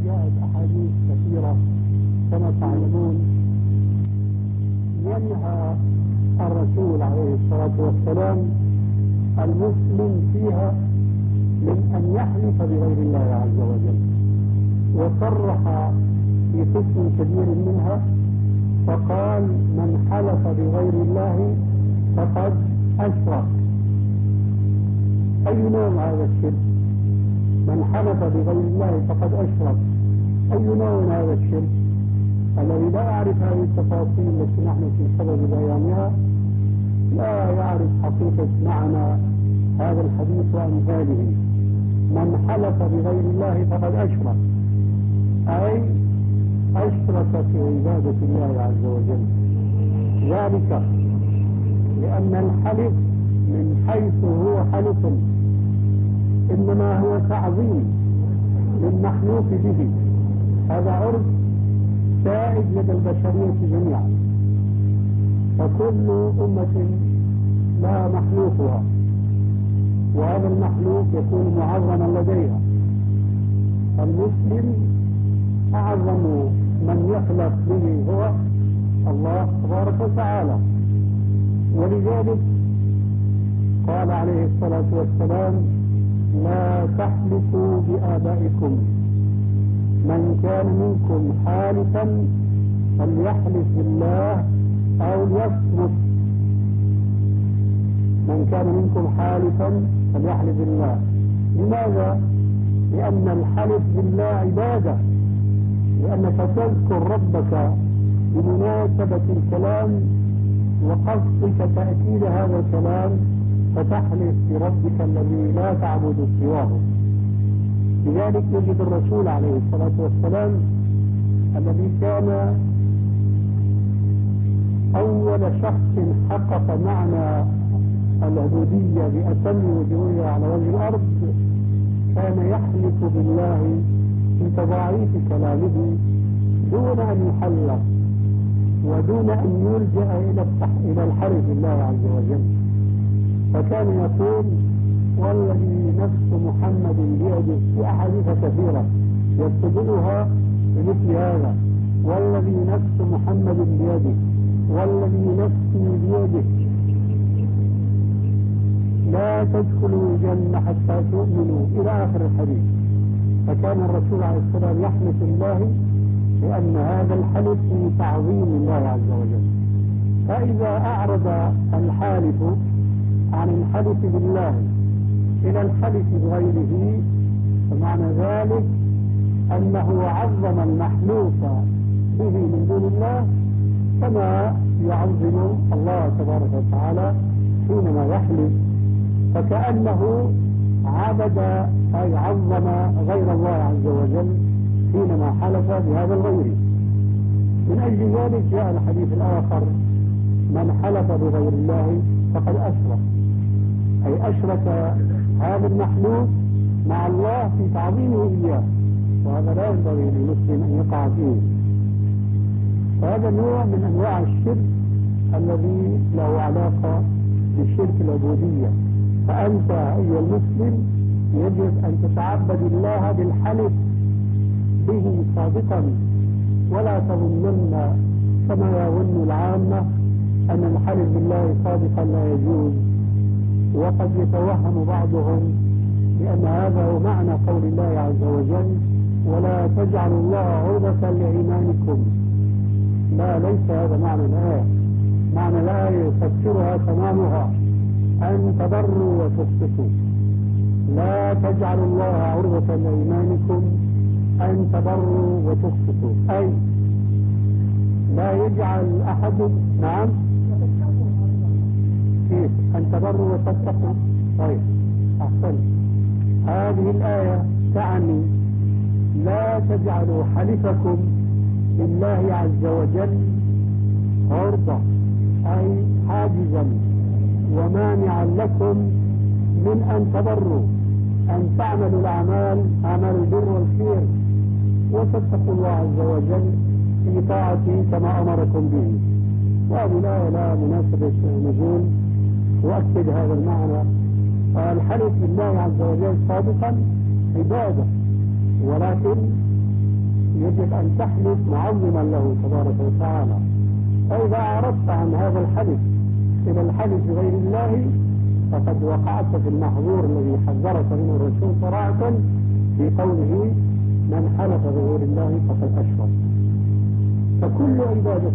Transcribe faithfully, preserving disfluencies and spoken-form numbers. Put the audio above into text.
جاءت أحاديث كثيرة كما تعلمون ينهى الرسول عليه الصلاة والسلام المسلم فيها من أن يحلف بغير الله عز وجل، وصرح في قسم كبير منها فقال من حلف بغير الله فقد أشرك. أي نوع هذا الشرك؟ من حلف بغير الله فقد أشرك، أي نوع هذا الشرك؟ الذي لا يعرف هذه التفاصيل التي نحن في صدد بيانها لا يعرف حقيقة معنى هذا الحديث وأمثاله. من حلف بغير الله فقد أشرك، أي أشرك في عبادة الله عز وجل. ذلك لأن الحلف من حيث هو حلف إنما هو تعظيم للمحلوف به، هذا عرف سائد لدى البشرية جميعا، فكل أمة لها محلوفها، وهذا المحلوف يكون معظما لديها. المسلم أعظم من يخلق به هو الله تبارك وتعالى، ولذلك قال عليه الصلاة والسلام لا تحلفوا بآبائكم، من كان منكم حالفا فليحلف بالله أو ليصمت. من كان منكم حالفا فليحلف بالله. لماذا؟ لأن الحلف بالله عبادة، لأنك تذكر ربك بمناسبة الكلام وقصدك تأكيد هذا الكلام فتحلف بربك الذي لا تعبد سواه. لذلك نجد الرسول عليه الصلاة والسلام الذي كان أول شخص حقق معنى العبودية بأتم وجوهها على وجه الأرض كان يحلف بالله في تضاعيف كلامه دون أن يحلف ودون أن يلجأ إلى الحلف بالله عز وجل. فكان يقول والذي نفس محمد بيده، في أحاديث كثيرة يبتدئها بمثل هذا، والذي نفس محمد بيده، والذي نفسي بيده لا تدخلوا الجنة حتى تؤمنوا إلى آخر الحديث. فكان الرسول عليه السلام يحلف بالله لأن هذا الحلف في تعظيم الله عز وجل. فإذا أعرض الحالف عن الحلف بالله إلى الحلف بغيره فمعنى ذلك أنه عظم المحلوف به من دون الله كما يعظم الله تبارك وتعالى حينما يحلف، فكأنه عبد أي عظم غير الله عز وجل حينما حلف بهذا الغير. من أجل ذلك جاء الحديث الآخر من حلف بغير الله فقد أشرك، أي أشرك هذا المحلوف مع الله في تعظيمه إياه، وهذا لا ينبغي للمسلم أن يقع فيه. فهذا نوع من أنواع الشرك الذي له علاقة بشرك العبودية. فأنت أيها المسلم يجب أن تتعبد الله بالحلف به صادقا، ولا تظنن كما يظن العامة أن الحلف بالله صادقا لا يجوز. وقد يتوهم بعضهم بأن هذا هو معنى قول الله عز وجل ولا تجعلوا الله عرضة لإيمانكم. لا، ليس هذا معنى الآية. معنى الآية يفسرها تمامها أن تبروا وتقسطوا. لا تجعلوا الله عرضة لإيمانكم أن تبروا وتقسطوا، أي لا يجعل أحد نعم كيف أن تبروا وتتقوا. طيب أحسن. هذه الآية تعني لا تجعلوا حلفكم بالله عز وجل عرضة، أي حاجزا ومانعا لكم من أن تبروا، أن تعملوا الأعمال أعمال البر والخير وتتقوا الله عز وجل في طاعته كما أمركم به. وهذه الآية لها مناسبة نزول وأكد هذا المعنى. الحلف بالله عز وجل صادقا عبادة، ولكن يجب أن تحلف معظما له تبارك وتعالى. فإذا أعرضت عن هذا الحلف إلى الحلف بغير الله فقد وقعت في المحظور الذي حذرك منه الرسول صراحة في قوله من حلف بغير الله فقد أشرك. فكل عبادة